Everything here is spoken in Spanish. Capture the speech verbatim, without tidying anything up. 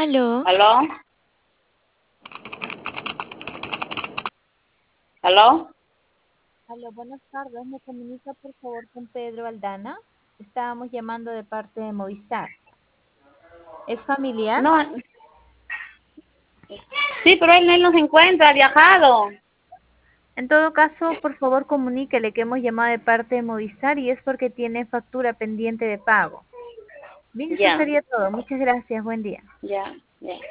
Aló. ¿Aló? ¿Aló? Aló, buenas tardes. ¿Me comunica por favor con Pedro Aldana? Estábamos llamando de parte de Movistar. ¿Es familiar? No, sí, pero él, él no se encuentra, ha viajado. En todo caso, por favor comuníquele que hemos llamado de parte de Movistar y es porque tiene factura pendiente de pago. Bien, eso Ya, sería todo. Muchas gracias. Buen día. ya, ya.